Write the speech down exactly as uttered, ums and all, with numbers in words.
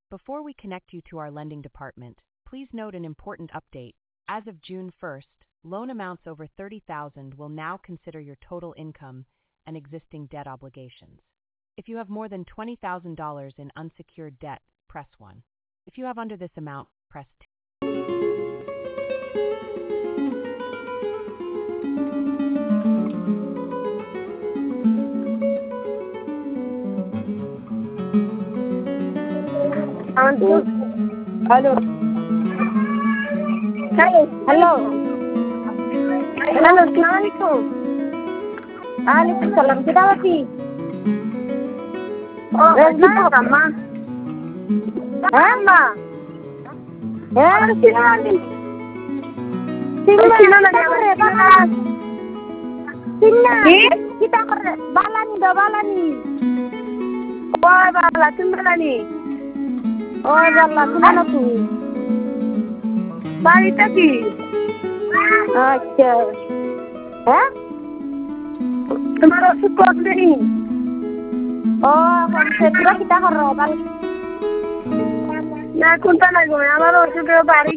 Before we connect you to our lending department, please note an important update. As of June first, loan amounts over thirty thousand dollars will now consider your total income and existing debt obligations. If you have more than twenty thousand dollars in unsecured debt, press one. If you have under this amount, press two. Hello. Hello. Hello. Hello. Assalamualaikum. Waalaikumsalam. Kita lagi. Oh, kita sama. Sama. Ya, sini lagi. Sini lagi. Sini. Kita kerja. Balani, dah balani. Oh, bala, tu balani. Oh, bala, tu mana tu? Bali tadi. Okay. Hah? Tomorrow support ni. Oh, konsep kita kerja. Nah, kunta lagi. Amaro sudah bari